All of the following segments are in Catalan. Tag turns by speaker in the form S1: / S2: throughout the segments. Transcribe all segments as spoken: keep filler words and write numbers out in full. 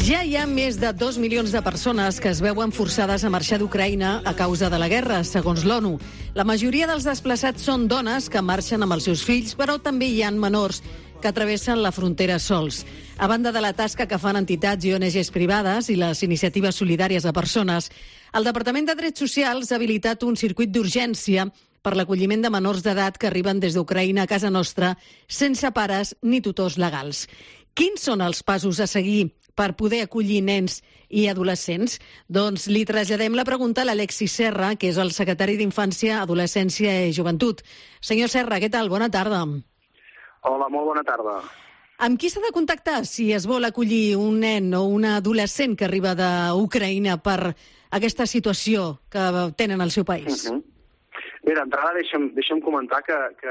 S1: Ja hi ha més de dos milions de persones que es veuen forçades a marxar d'Ucraïna a causa de la guerra, segons l'ONU. La majoria dels desplaçats són dones que marxen amb els seus fills, però també hi ha menors que travessen la frontera sols. A banda de la tasca que fan entitats i O N Ges privades i les iniciatives solidàries de persones, el Departament de Drets Socials ha habilitat un circuit d'urgència per l'acolliment de menors d'edat que arriben des d'Ucraïna a casa nostra sense pares ni tutors legals. Quins són els passos a seguir per poder acollir nens i adolescents? Doncs li traslladem la pregunta a l'Alexis Serra, que és el secretari d'Infància, Adolescència i Joventut. Senyor Serra, què tal? Bona tarda.
S2: Hola, molt bona tarda.
S1: Amb qui s'ha de contactar si es vol acollir un nen o una adolescent que arriba d'Ucraïna per aquesta situació que tenen al seu país?
S2: Uh-huh. Bé, d'entrada deixa'm, deixa'm comentar que, que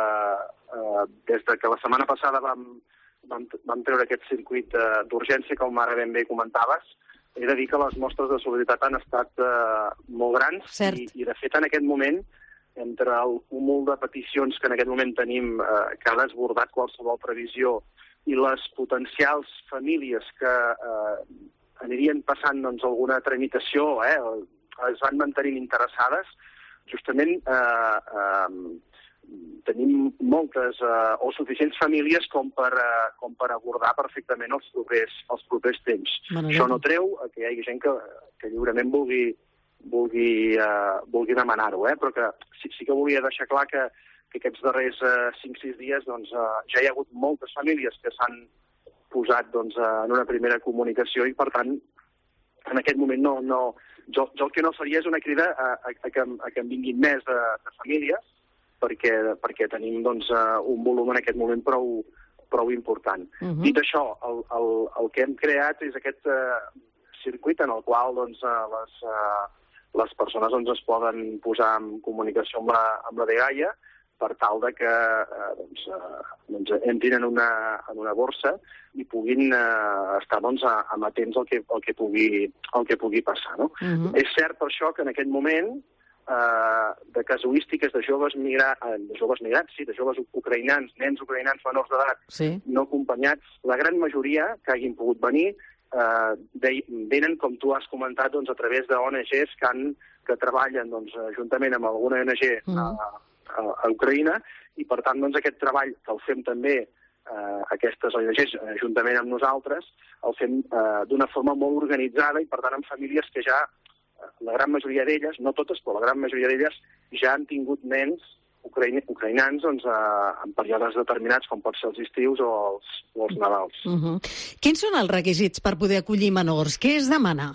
S2: eh, des de que la setmana passada vam, vam, vam treure aquest circuit eh, d'urgència, com ara ben bé comentaves, he de dir que les mostres de solidaritat han estat eh, molt grans i, i, de fet, en aquest moment, entre el cúmul de peticions que en aquest moment tenim, eh, que ha desbordat qualsevol previsió, i les potencials famílies que eh, anirien passant doncs, alguna tramitació, eh, es van mantenint interessades, justament eh, eh, tenim moltes eh, o suficients famílies com per, eh, com per abordar perfectament els propers, els propers temps. Bueno, Això no treu que hi hagi gent que, que lliurement vulgui, vulgui, eh, vulgui demanar-ho, eh? Però que sí, sí que volia deixar clar que, que aquests darrers eh, cinc sis dies doncs, eh, ja hi ha hagut moltes famílies que s'han posat doncs, en una primera comunicació i, per tant, en aquest moment no... no Jo, jo el que no faria és una crida a, a, a, que, a que en vinguin més de, de famílies, perquè, perquè tenim doncs, un volum en aquest moment prou, prou important. Uh-huh. Dit això, el, el, el que hem creat és aquest uh, circuit en el qual doncs, uh, les, uh, les persones doncs, es poden posar en comunicació amb la, amb la dgaia per tal de que eh, doncs, eh, doncs entrin en una, en una borsa i puguin eh, estar doncs, amatents al que, al que, pugui, al que pugui passar. No? Uh-huh. És cert per això que en aquest moment eh, de casuístiques de joves, migra... de joves migrats, sí, de joves ucraïnans, nens ucraïnans menors d'edat, sí, no acompanyats, la gran majoria que hagin pogut venir eh, venen, com tu has comentat, doncs, a través d'O N Ges que, han, que treballen doncs, juntament amb alguna O N G uh-huh. a, a Ucraïna, i per tant doncs, aquest treball que el fem també eh, aquestes O N Ges eh, juntament amb nosaltres, el fem eh, d'una forma molt organitzada i per tant amb famílies que ja, la gran majoria d'elles, no totes, però la gran majoria d'elles ja han tingut nens ucraï ucraïnans doncs, eh, en períodes determinats com pot ser els estius o els, o els Nadals.
S1: Uh-huh. Quins són els requisits per poder acollir menors? Què es demana?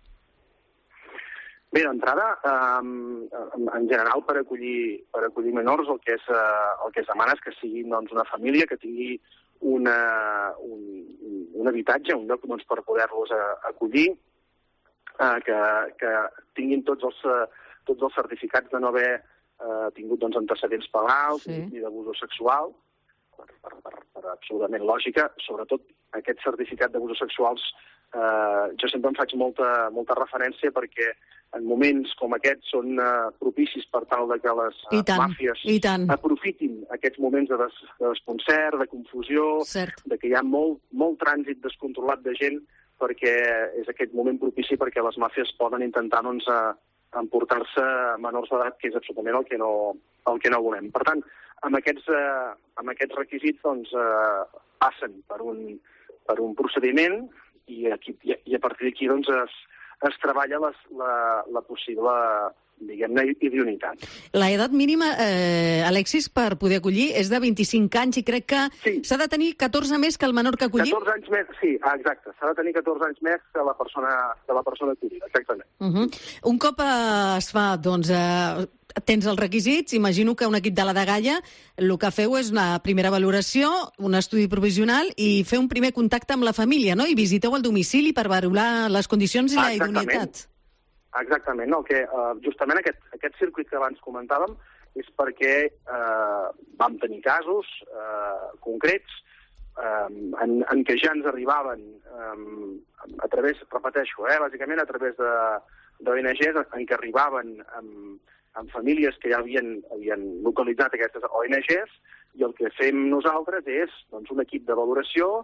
S2: Bé, d'entrada, eh, en general, per acollir, per acollir menors, el que, és, eh, el que es demana és que siguin doncs, una família que tingui una, un, un habitatge, un lloc doncs, per poder-los acollir, eh, que, que tinguin tots els, tots els certificats de no haver eh, tingut doncs, antecedents penals sí. ni d'abusos sexual, per, per, per, per absolutament lògica. Sobretot aquest certificat d'abusos sexuals, eh, jo sempre em faig molta, molta referència perquè en moments com aquests són uh, propicis per tal de que les uh,
S1: tant,
S2: màfies aprofitin aquests moments de, des, de desconcert, de confusió, Cert. de que hi ha molt, molt trànsit descontrolat de gent, perquè és aquest moment propici perquè les màfies poden intentar doncs, uh, emportar-se menors d'edat, que és absolutament el que no, el que no volem. Per tant, amb aquests, uh, amb aquests requisits doncs, uh, passen per un, per un procediment i, aquí, i a partir d'aquí doncs, es es treballa les, la, la possible, diguem-ne, idoneïtat.
S1: La edat mínima, eh, Alexis, per poder acollir és de vint-i-cinc anys i crec que s'ha sí. de tenir catorze més que el menor que acollim?
S2: catorze anys més, sí, exacte. S'ha de tenir catorze anys més que la persona, que la persona acollida, exactament.
S1: Uh-huh. Un cop eh, es fa, doncs, eh, tens els requisits, imagino que un equip de la dgaia el que feu és una primera valoració, un estudi provisional i fer un primer contacte amb la família, no? I visiteu el domicili per valorar les condicions i la idoneïtat.
S2: Exactament. El que, uh, justament aquest, aquest circuit que abans comentàvem és perquè uh, vam tenir casos uh, concrets uh, en, en què ja ens arribaven um, a través, repeteixo, eh, bàsicament a través de, de O N Ges, en què arribaven amb amb famílies que ja havien, havien localitzat aquestes O N Ges, i el que fem nosaltres és doncs, un equip de valoració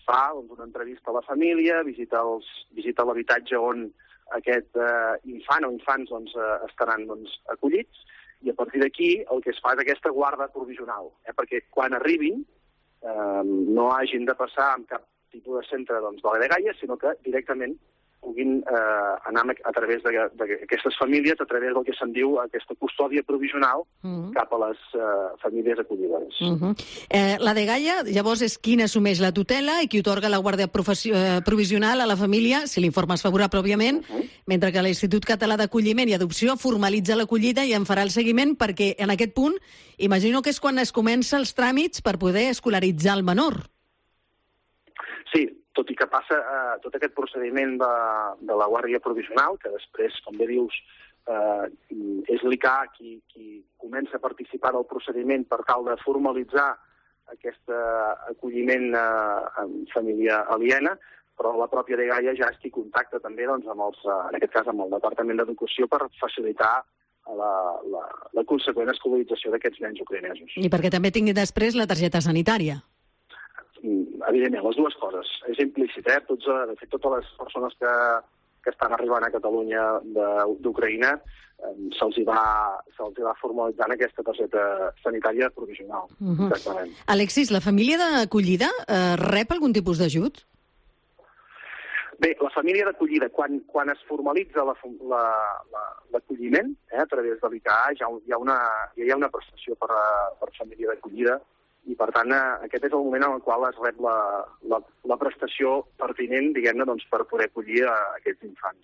S2: fa doncs, una entrevista a la família, visita els, visita l'habitatge on aquest eh, infant o infants doncs, eh, estaran doncs, acollits, i a partir d'aquí el que es fa és aquesta guarda provisional, eh, perquè quan arribin eh, no hagin de passar en cap tipus de centre doncs, de la dgaia, sinó que directament puguin eh, anar a través d'aquestes famílies, a través del que se'n diu aquesta custòdia provisional uh -huh. cap a les eh, famílies acollidores.
S1: Uh -huh. eh, la dgaia, llavors, és qui n'assumeix la tutela i qui otorga la guàrdia eh, provisional a la família, si l'informe és favorable, òbviament, uh -huh. mentre que l'Institut Català d'Acolliment i Adopció formalitza l'acollida i en farà el seguiment, perquè en aquest punt imagino que és quan es comença els tràmits per poder escolaritzar el menor.
S2: Sí, tot i que passa eh, tot aquest procediment de, de la guàrdia provisional, que després, com bé dius, eh, és l'I C A qui, qui comença a participar del procediment per tal de formalitzar aquest eh, acolliment eh, en família aliena, però la pròpia dgaia ja és qui contacta també, doncs, amb els, en aquest cas, amb el Departament d'Educació per facilitar la, la, la conseqüent escolarització d'aquests nens ucraïnesos.
S1: I perquè també tingui després la targeta sanitària.
S2: Evidentment, les dues coses. És implícit, eh? Tots, de fet, totes les persones que, que estan arribant a Catalunya d'Ucraïna eh, se'ls hi va, se'ls hi va formalitzant aquesta targeta sanitària provisional. Uh -huh. Exactament.
S1: Alexis, la família d'acollida eh, rep algun tipus d'ajut?
S2: Bé, la família d'acollida, quan, quan es formalitza l'acolliment, la, la, eh, a través de l'I C A, ja hi ha una, ja hi ha una prestació per, per família d'acollida, i, per tant, aquest és el moment en el qual es rep la, la, la prestació pertinent, diguem-ne, doncs, per poder acollir a aquests infants.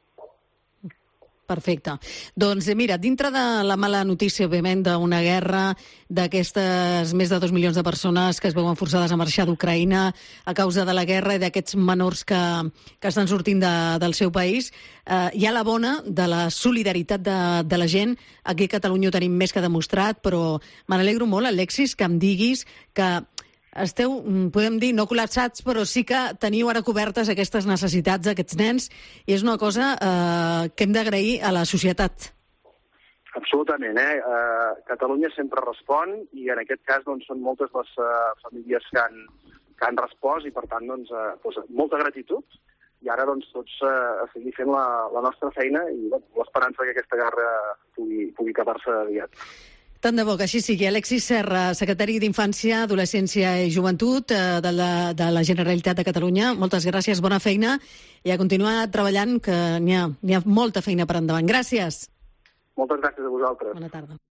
S1: Perfecte. Doncs mira, dintre de la mala notícia, òbviament, d'una guerra, d'aquestes més de dos milions de persones que es veuen forçades a marxar d'Ucraïna a causa de la guerra i d'aquests menors que, que estan sortint de, del seu país, eh, hi ha la bona de la solidaritat de, de la gent. Aquí a Catalunya ho tenim més que demostrat, però me n'alegro molt, Alexis, que em diguis que esteu, podem dir, no col·lapsats, però sí que teniu ara cobertes aquestes necessitats d'aquests nens, i és una cosa eh, que hem d'agrair a la societat.
S2: Absolutament, eh? Uh, Catalunya sempre respon, i en aquest cas doncs, són moltes les uh, famílies que han, que han respost, i per tant doncs, uh, doncs, molta gratitud, i ara doncs, tots uh, a seguir fent la, la nostra feina, i bueno, l'esperança que aquesta guerra pugui, pugui acabar-se aviat.
S1: Tant de bo que així sigui. Alexis Serra, secretari d'Infància, Adolescència i Joventut eh, de, la, de la Generalitat de Catalunya. Moltes gràcies, bona feina, i a continuar treballant, que n'hi ha, n'hi ha molta feina per endavant. Gràcies.
S2: Moltes gràcies a vosaltres.
S1: Bona tarda.